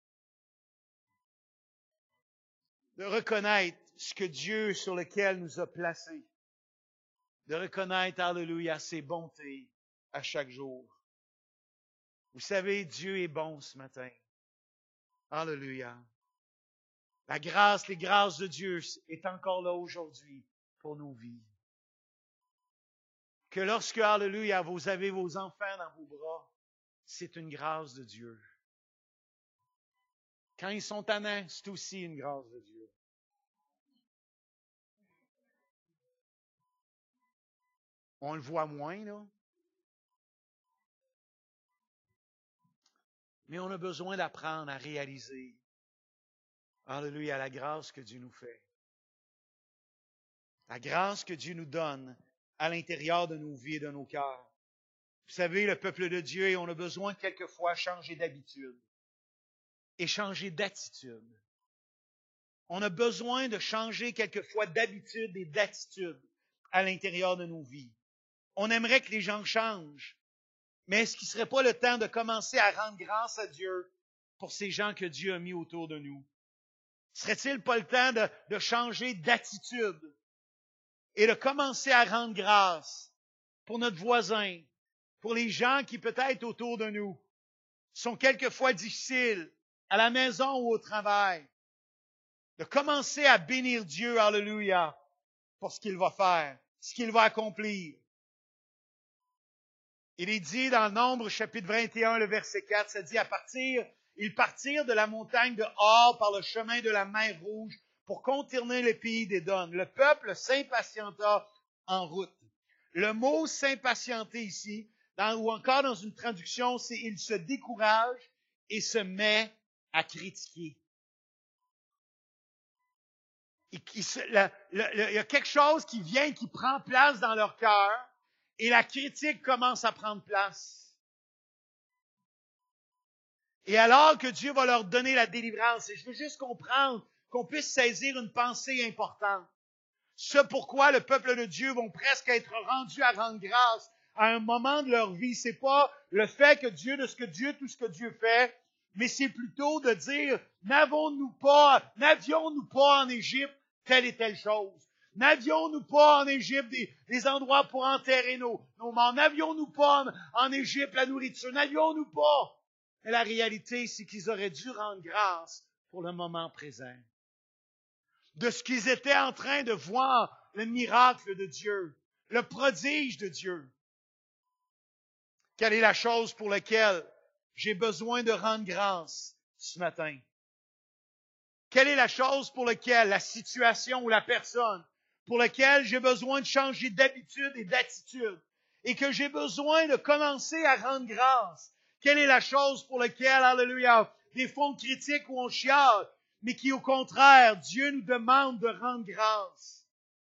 A: De reconnaître ce que Dieu sur lequel nous a placés. De reconnaître, alléluia, ses bontés à chaque jour. Vous savez, Dieu est bon ce matin. Alléluia. La grâce, les grâces de Dieu est encore là aujourd'hui pour nos vies. Que lorsque, alléluia, vous avez vos enfants dans vos bras, c'est une grâce de Dieu. Quand ils sont tannants, c'est aussi une grâce de Dieu. On le voit moins, là. Mais on a besoin d'apprendre à réaliser, alléluia, la grâce que Dieu nous fait. La grâce que Dieu nous donne à l'intérieur de nos vies et de nos cœurs. Vous savez, le peuple de Dieu, et on a besoin quelquefois de changer d'habitude et changer d'attitude. On a besoin de changer quelquefois d'habitude et d'attitude à l'intérieur de nos vies. On aimerait que les gens changent, mais est-ce qu'il ne serait pas le temps de commencer à rendre grâce à Dieu pour ces gens que Dieu a mis autour de nous? Serait-il pas le temps de, de changer d'attitude et de commencer à rendre grâce pour notre voisin, pour les gens qui peut-être autour de nous sont quelquefois difficiles, à la maison ou au travail, de commencer à bénir Dieu, alléluia, pour ce qu'il va faire, ce qu'il va accomplir. Il est dit dans Nombre, chapitre vingt et un, le verset quatre, ça dit à partir, ils partirent de la montagne de Hor par le chemin de la mer Rouge pour contourner le pays d'Édom. Le peuple s'impatienta en route. Le mot s'impatienter ici, dans, ou encore dans une traduction, c'est il se décourage et se met à critiquer. il, il, le, le, le, il y a quelque chose qui vient, qui prend place dans leur cœur, et la critique commence à prendre place. Et alors que Dieu va leur donner la délivrance, et je veux juste comprendre qu'on puisse saisir une pensée importante. Ce pourquoi le peuple de Dieu vont presque être rendus à rendre grâce à un moment de leur vie. C'est pas le fait que Dieu, de ce que Dieu, tout ce que Dieu fait, mais c'est plutôt de dire, n'avons-nous pas, n'avions-nous pas en Égypte telle et telle chose? N'avions-nous pas en Égypte des, des endroits pour enterrer nos, nos morts? N'avions-nous pas en, en Égypte la nourriture? N'avions-nous pas? Mais la réalité, c'est qu'ils auraient dû rendre grâce pour le moment présent. De ce qu'ils étaient en train de voir, le miracle de Dieu, le prodige de Dieu. Quelle est la chose pour laquelle j'ai besoin de rendre grâce ce matin? Quelle est la chose pour laquelle, la situation ou la personne, pour laquelle j'ai besoin de changer d'habitude et d'attitude, et que j'ai besoin de commencer à rendre grâce? Quelle est la chose pour laquelle, alléluia, des fois on critique ou on chiale, mais qui, au contraire, Dieu nous demande de rendre grâce?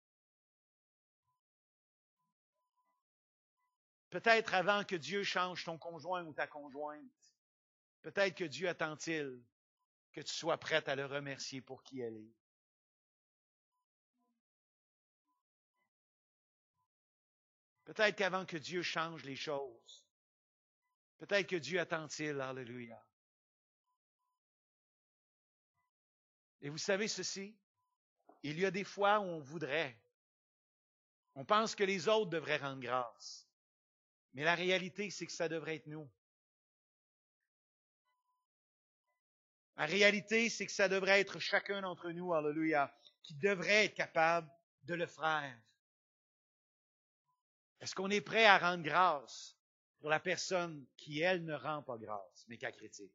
A: Peut-être avant que Dieu change ton conjoint ou ta conjointe, peut-être que Dieu attend-il que tu sois prête à le remercier pour qui elle est. Peut-être qu'avant que Dieu change les choses, peut-être que Dieu attend-il, alléluia. Et vous savez ceci, il y a des fois où on voudrait, on pense que les autres devraient rendre grâce. Mais la réalité, c'est que ça devrait être nous. La réalité, c'est que ça devrait être chacun d'entre nous, alléluia, qui devrait être capable de le faire. Est-ce qu'on est prêt à rendre grâce pour la personne qui, elle, ne rend pas grâce, mais qu'elle critique?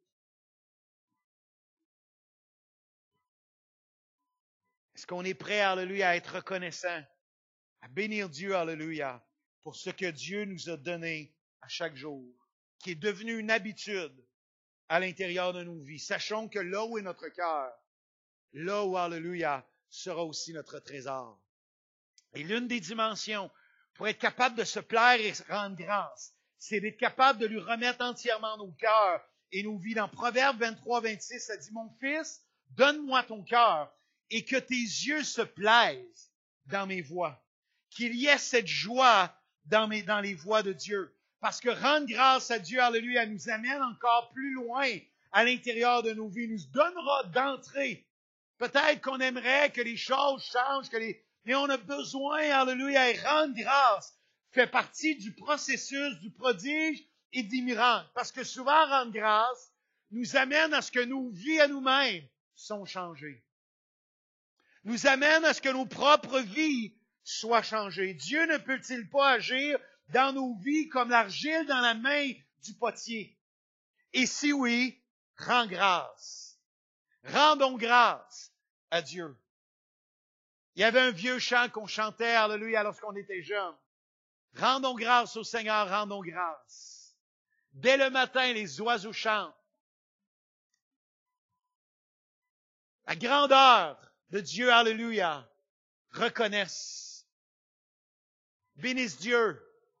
A: Est-ce qu'on est prêt, alléluia, à être reconnaissant, à bénir Dieu, alléluia, pour ce que Dieu nous a donné à chaque jour, qui est devenu une habitude à l'intérieur de nos vies? Sachons que là où est notre cœur, là où, alléluia, sera aussi notre trésor. Et l'une des dimensions pour être capable de se plaire et rendre grâce, c'est d'être capable de lui remettre entièrement nos cœurs et nos vies. Dans Proverbe vingt-trois vingt-six, ça dit, « Mon fils, donne-moi ton cœur et que tes yeux se plaisent dans mes voies. » Qu'il y ait cette joie dans, mes, dans les voies de Dieu. Parce que rendre grâce à Dieu, alléluia, nous amène encore plus loin à l'intérieur de nos vies, nous donnera d'entrée. Peut-être qu'on aimerait que les choses changent, que les, mais on a besoin, alléluia, et rendre grâce fait partie du processus, du prodige et du miracle. Parce que souvent, rendre grâce nous amène à ce que nos vies à nous-mêmes sont changées. Nous amène à ce que nos propres vies soient changées. Dieu ne peut-il pas agir dans nos vies comme l'argile dans la main du potier? Et si oui, rends grâce. Rendons grâce à Dieu. Il y avait un vieux chant qu'on chantait, alléluia, lorsqu'on était jeunes. Rendons grâce au Seigneur, rendons grâce. Dès le matin, les oiseaux chantent. La grandeur de Dieu, alléluia, reconnaissent. Bénisse Dieu.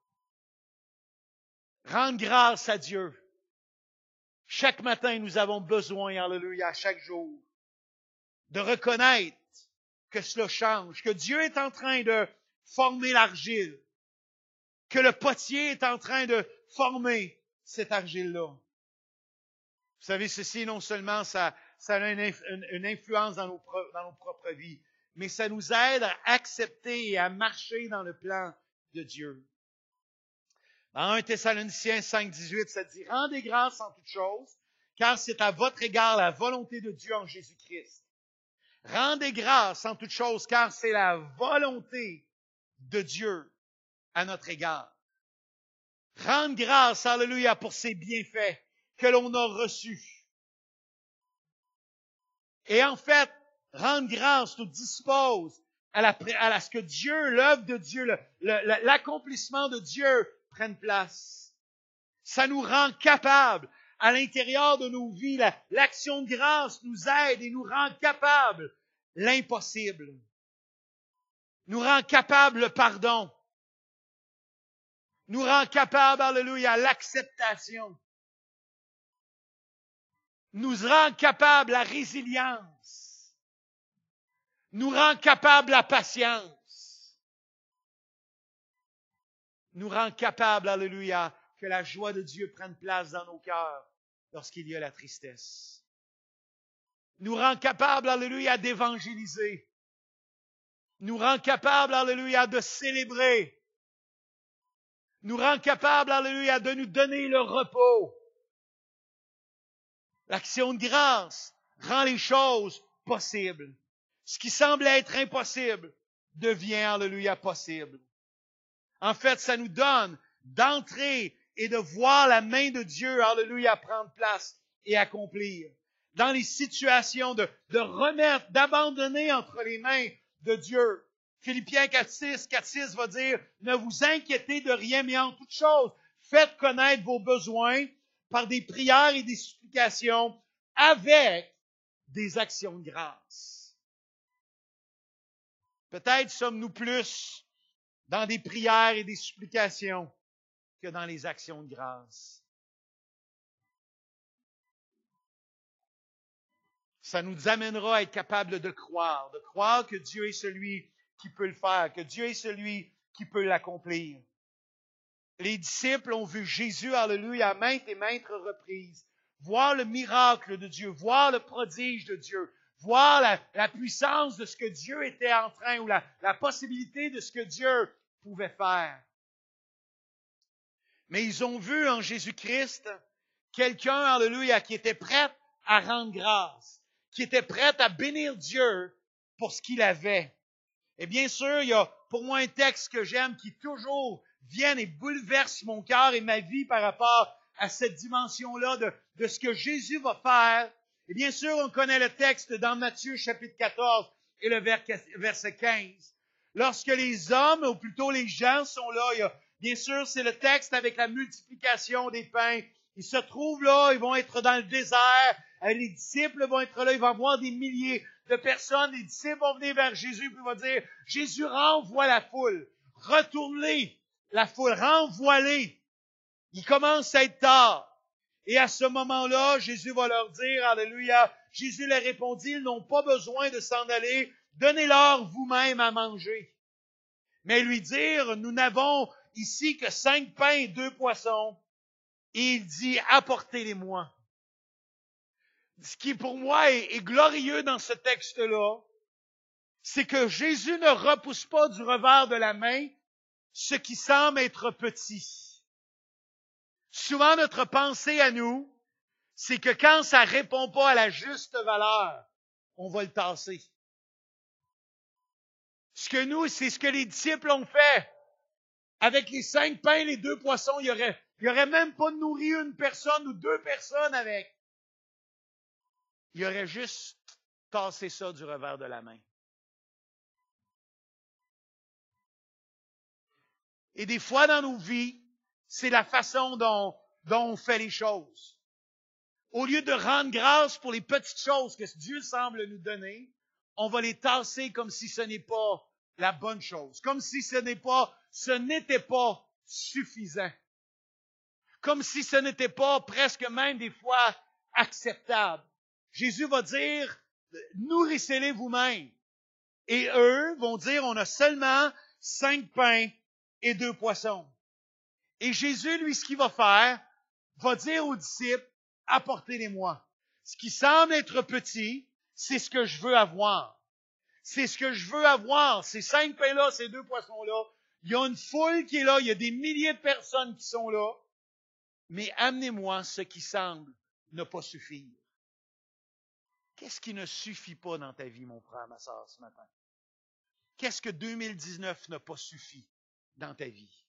A: Rendre grâce à Dieu. Chaque matin, nous avons besoin, alléluia, chaque jour, de reconnaître que cela change, que Dieu est en train de former l'argile, que le potier est en train de former cette argile-là. Vous savez, ceci, non seulement ça, ça a une, une, une influence dans nos, dans nos propres vies, mais ça nous aide à accepter et à marcher dans le plan de Dieu. Dans un Thessaloniciens cinq dix-huit, ça dit « Rendez grâce en toutes choses, car c'est à votre égard la volonté de Dieu en Jésus-Christ. Rendez grâce en toutes choses, car c'est la volonté de Dieu à notre égard. » Rendre grâce, alléluia, pour ces bienfaits que l'on a reçus. Et en fait, rendre grâce nous dispose à, la, à ce que Dieu, l'œuvre de Dieu, le, le, l'accomplissement de Dieu prenne place. Ça nous rend capables, à l'intérieur de nos vies, la, l'action de grâce nous aide et nous rend capables l'impossible. Nous rend capable le pardon. Nous rend capable, alléluia, l'acceptation. Nous rend capable la résilience. Nous rend capable la patience. Nous rend capable, alléluia, que la joie de Dieu prenne place dans nos cœurs lorsqu'il y a la tristesse. Nous rend capable, alléluia, d'évangéliser. Nous rend capable, alléluia, de célébrer. Nous rend capable, alléluia, de nous donner le repos. L'action de grâce rend les choses possibles. Ce qui semble être impossible devient, alléluia, possible. En fait, ça nous donne d'entrer et de voir la main de Dieu, alléluia, prendre place et accomplir. Dans les situations de, de remettre, d'abandonner entre les mains de Dieu. Philippiens quatre six, quatre six va dire, ne vous inquiétez de rien, mais en toute chose, faites connaître vos besoins par des prières et des supplications avec des actions de grâce. Peut-être sommes-nous plus dans des prières et des supplications que dans les actions de grâce. Ça nous amènera à être capables de croire, de croire que Dieu est celui qui peut le faire, que Dieu est celui qui peut l'accomplir. Les disciples ont vu Jésus, alléluia, à maintes et maintes reprises, voir le miracle de Dieu, voir le prodige de Dieu, voir la, la puissance de ce que Dieu était en train, ou la, la possibilité de ce que Dieu pouvait faire. Mais ils ont vu en Jésus-Christ quelqu'un, alléluia, qui était prêt à rendre grâce, qui était prêt à bénir Dieu pour ce qu'il avait. Et bien sûr, il y a pour moi un texte que j'aime qui toujours vient et bouleverse mon cœur et ma vie par rapport à cette dimension-là de, de ce que Jésus va faire. Et bien sûr, on connaît le texte dans Matthieu chapitre quatorze et le verset quinze. Lorsque les hommes, ou plutôt les gens sont là, il y a, bien sûr, c'est le texte avec la multiplication des pains. Ils se trouvent là, ils vont être dans le désert. Les disciples vont être là, il va y avoir des milliers de personnes. Les disciples vont venir vers Jésus et vont dire, Jésus, renvoie la foule. Retournez la foule, renvoie-les. Il commence à être tard. Et à ce moment-là, Jésus va leur dire, alléluia, Jésus leur répondit, ils n'ont pas besoin de s'en aller, donnez-leur vous-même à manger. Mais lui dire, nous n'avons ici que cinq pains et deux poissons. Et il dit, apportez-les-moi. Ce qui pour moi est, est glorieux dans ce texte-là, c'est que Jésus ne repousse pas du revers de la main ce qui semble être petit. Souvent, notre pensée à nous, c'est que quand ça répond pas à la juste valeur, on va le tasser. Ce que nous, c'est ce que les disciples ont fait. Avec les cinq pains et les deux poissons, il y aurait, il y aurait même pas nourri une personne ou deux personnes avec. Il aurait juste tassé ça du revers de la main. Et des fois dans nos vies, c'est la façon dont, dont on fait les choses. Au lieu de rendre grâce pour les petites choses que Dieu semble nous donner, on va les tasser comme si ce n'est pas la bonne chose. Comme si ce n'est pas, ce n'était pas suffisant. Comme si ce n'était pas presque même des fois acceptable. Jésus va dire, nourrissez-les vous-même. Et eux vont dire, on a seulement cinq pains et deux poissons. Et Jésus, lui, ce qu'il va faire, va dire aux disciples, apportez-les-moi. Ce qui semble être petit, c'est ce que je veux avoir. C'est ce que je veux avoir. Ces cinq pains-là, ces deux poissons-là, il y a une foule qui est là, il y a des milliers de personnes qui sont là, mais amenez-moi ce qui semble ne pas suffire. Qu'est-ce qui ne suffit pas dans ta vie, mon frère, ma sœur, ce matin? Qu'est-ce que deux mille dix-neuf n'a pas suffi dans ta vie?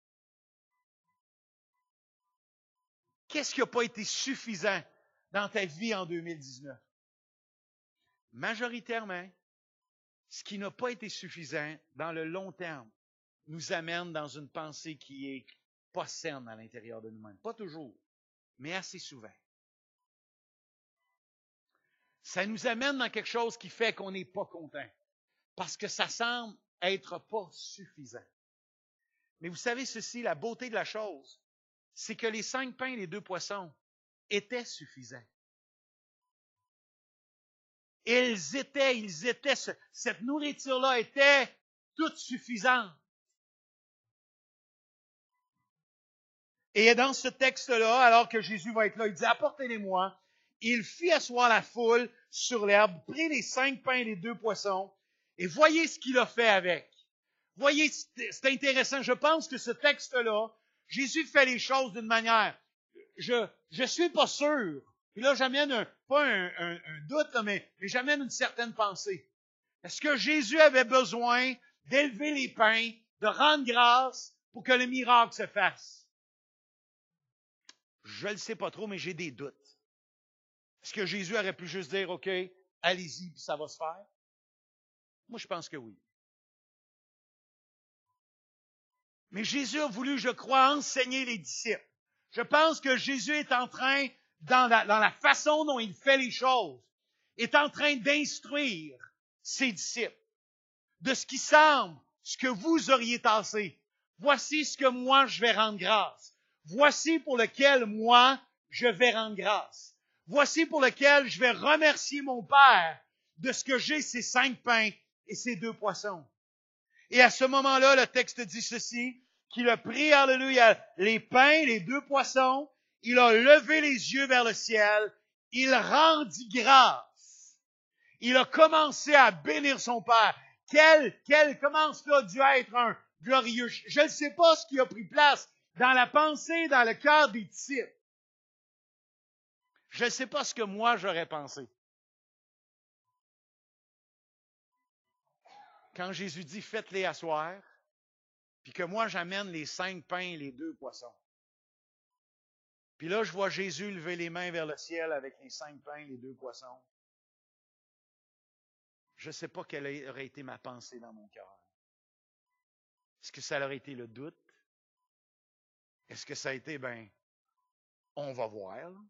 A: Qu'est-ce qui n'a pas été suffisant dans ta vie en deux mille dix-neuf? Majoritairement, ce qui n'a pas été suffisant dans le long terme nous amène dans une pensée qui est pas saine à l'intérieur de nous-mêmes. Pas toujours, mais assez souvent. ça nous amène dans quelque chose qui fait qu'on n'est pas content. Parce que ça semble être pas suffisant. Mais vous savez ceci, la beauté de la chose, c'est que les cinq pains et les deux poissons étaient suffisants. Ils étaient, ils étaient, cette nourriture-là était toute suffisante. Et dans ce texte-là, alors que Jésus va être là, il dit, apportez-les-moi. Il fit asseoir la foule sur l'herbe, prit les cinq pains et les deux poissons, et voyez ce qu'il a fait avec. Voyez, c'est intéressant. Je pense que ce texte-là, Jésus fait les choses d'une manière, je je suis pas sûr. Puis là, j'amène un, pas un, un, un doute, là, mais, mais j'amène une certaine pensée. Est-ce que Jésus avait besoin d'élever les pains, de rendre grâce pour que le miracle se fasse? Je ne le sais pas trop, mais j'ai des doutes. Est-ce que Jésus aurait pu juste dire, OK, allez-y, puis ça va se faire? Moi, je pense que oui. Mais Jésus a voulu, je crois, enseigner les disciples. Je pense que Jésus est en train, dans la, dans la façon dont il fait les choses, est en train d'instruire ses disciples de ce qui semble, ce que vous auriez tassé. Voici ce que moi je vais rendre grâce. Voici pour lequel moi je vais rendre grâce. Voici pour lequel je vais remercier mon Père de ce que j'ai, ces cinq pains et ces deux poissons. Et à ce moment-là, le texte dit ceci, qu'il a pris, alléluia, les pains, les deux poissons, il a levé les yeux vers le ciel, il rendit grâce. Il a commencé à bénir son Père. Quel, quel, comment cela a dû être un glorieux... Je ne sais pas ce qui a pris place dans la pensée, dans le cœur des disciples. Je ne sais pas ce que moi j'aurais pensé. Quand Jésus dit « faites-les asseoir », puis que moi j'amène les cinq pains et les deux poissons. Puis là, je vois Jésus lever les mains vers le ciel avec les cinq pains et les deux poissons. Je ne sais pas quelle aurait été ma pensée dans mon cœur. Est-ce que ça aurait été le doute? Est-ce que ça a été, ben, on va voir, là?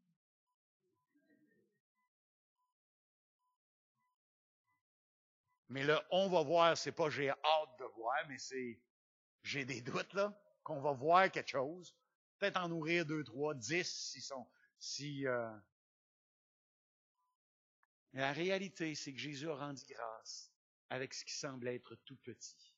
A: Mais le « on va voir », c'est pas « j'ai hâte de voir », mais c'est « j'ai des doutes, là, qu'on va voir quelque chose. » Peut-être en nourrir deux, trois, dix, s'ils sont... Si, euh... Mais la réalité, c'est que Jésus a rendu grâce avec ce qui semble être tout petit.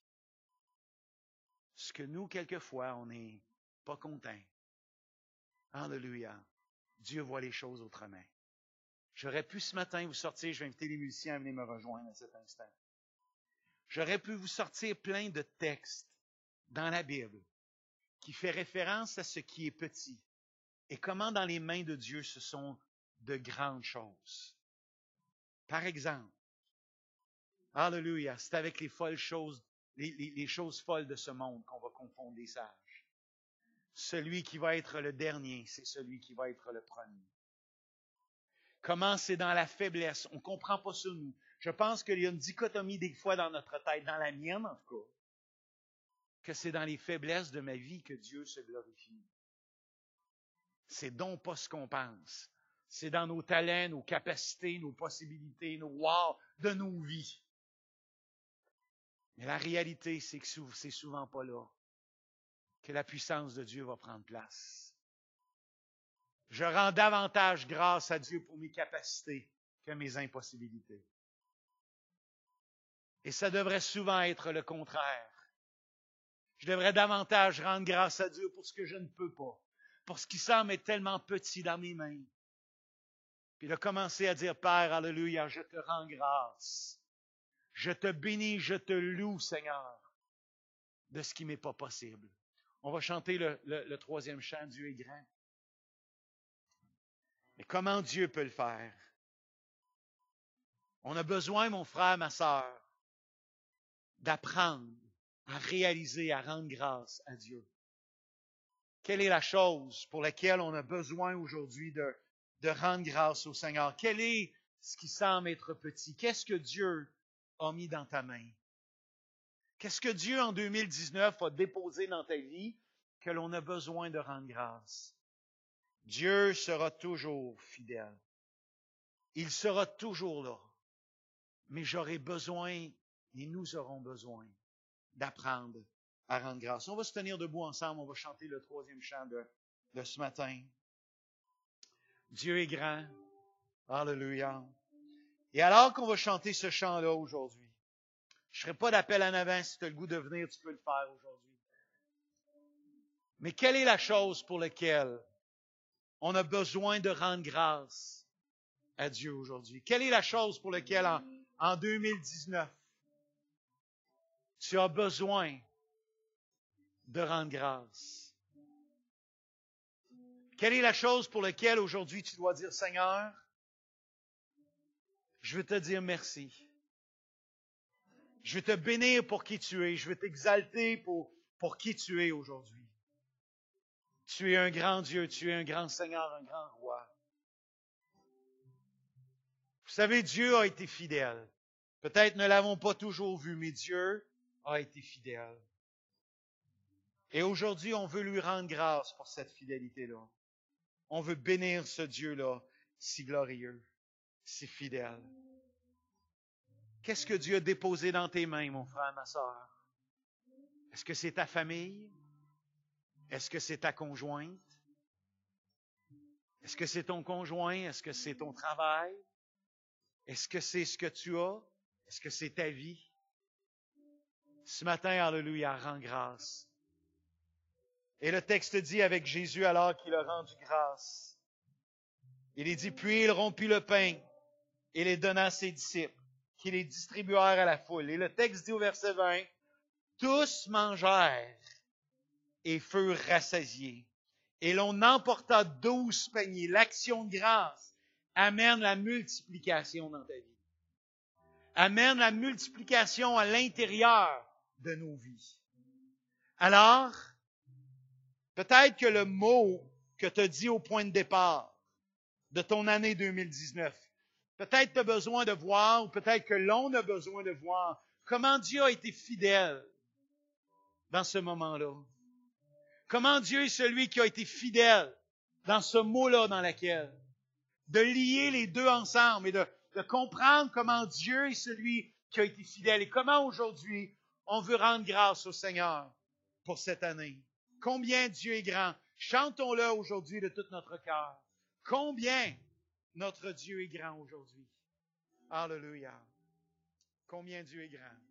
A: Ce que nous, quelquefois, on n'est pas contents. Alléluia. Dieu voit les choses autrement. J'aurais pu ce matin vous sortir, je vais inviter les musiciens à venir me rejoindre à cet instant. J'aurais pu vous sortir plein de textes dans la Bible qui fait référence à ce qui est petit et comment dans les mains de Dieu ce sont de grandes choses. Par exemple, alléluia, c'est avec les folles choses, les, les, les choses folles de ce monde qu'on va confondre les sages. Celui qui va être le dernier, c'est celui qui va être le premier. Comment c'est dans la faiblesse. On ne comprend pas ça, nous. Je pense qu'il y a une dichotomie des fois dans notre tête, dans la mienne en tout cas, que c'est dans les faiblesses de ma vie que Dieu se glorifie. C'est donc pas ce qu'on pense. C'est dans nos talents, nos capacités, nos possibilités, nos wow de nos vies. Mais la réalité, c'est que c'est souvent pas là que la puissance de Dieu va prendre place. Je rends davantage grâce à Dieu pour mes capacités que mes impossibilités. Et ça devrait souvent être le contraire. Je devrais davantage rendre grâce à Dieu pour ce que je ne peux pas, pour ce qui semble être tellement petit dans mes mains. Puis de commencer à dire, Père, alléluia, je te rends grâce. Je te bénis, je te loue, Seigneur, de ce qui m'est pas possible. On va chanter le, le, le troisième chant, Dieu est grand. Mais comment Dieu peut le faire? On a besoin, mon frère, ma sœur, d'apprendre à réaliser, à rendre grâce à Dieu. Quelle est la chose pour laquelle on a besoin aujourd'hui de, de rendre grâce au Seigneur? Quel est ce qui semble être petit? Qu'est-ce que Dieu a mis dans ta main? Qu'est-ce que Dieu, en deux mille dix-neuf, a déposé dans ta vie que l'on a besoin de rendre grâce? Dieu sera toujours fidèle. Il sera toujours là. Mais j'aurai besoin, et nous aurons besoin, d'apprendre à rendre grâce. On va se tenir debout ensemble, on va chanter le troisième chant de, de ce matin. Dieu est grand. Alléluia. Et alors qu'on va chanter ce chant-là aujourd'hui, je ne ferai pas d'appel en avant. Si tu as le goût de venir, tu peux le faire aujourd'hui. Mais quelle est la chose pour laquelle on a besoin de rendre grâce à Dieu aujourd'hui? Quelle est la chose pour laquelle en, en deux mille dix-neuf, tu as besoin de rendre grâce? Quelle est la chose pour laquelle aujourd'hui tu dois dire, Seigneur, je veux te dire merci. Je veux te bénir pour qui tu es. Je veux t'exalter pour, pour qui tu es aujourd'hui. Tu es un grand Dieu, tu es un grand Seigneur, un grand roi. Vous savez, Dieu a été fidèle. Peut-être ne l'avons pas toujours vu, mais Dieu a été fidèle. Et aujourd'hui, on veut lui rendre grâce pour cette fidélité-là. On veut bénir ce Dieu-là, si glorieux, si fidèle. Qu'est-ce que Dieu a déposé dans tes mains, mon frère, ma sœur? Est-ce que c'est ta famille? Est-ce que c'est ta conjointe? Est-ce que c'est ton conjoint? Est-ce que c'est ton travail? Est-ce que c'est ce que tu as? Est-ce que c'est ta vie? Ce matin, alléluia, rends grâce. Et le texte dit avec Jésus alors qu'il a rendu grâce. Il est dit, puis il rompit le pain et les donna à ses disciples, qui les distribuèrent à la foule. Et le texte dit au verset vingt, tous mangèrent et furent rassasiés. Et l'on emporta douze paniers. L'action de grâce amène la multiplication dans ta vie. Amène la multiplication à l'intérieur de nos vies. Alors, peut-être que le mot que tu as dit au point de départ de ton année deux mille dix-neuf, peut-être tu as besoin de voir, ou peut-être que l'on a besoin de voir comment Dieu a été fidèle dans ce moment-là. Comment Dieu est celui qui a été fidèle dans ce mot-là dans lequel. De lier les deux ensemble et de, de comprendre comment Dieu est celui qui a été fidèle et comment aujourd'hui on veut rendre grâce au Seigneur pour cette année. Combien Dieu est grand. Chantons-le aujourd'hui de tout notre cœur. Combien notre Dieu est grand aujourd'hui. Alléluia. Combien Dieu est grand.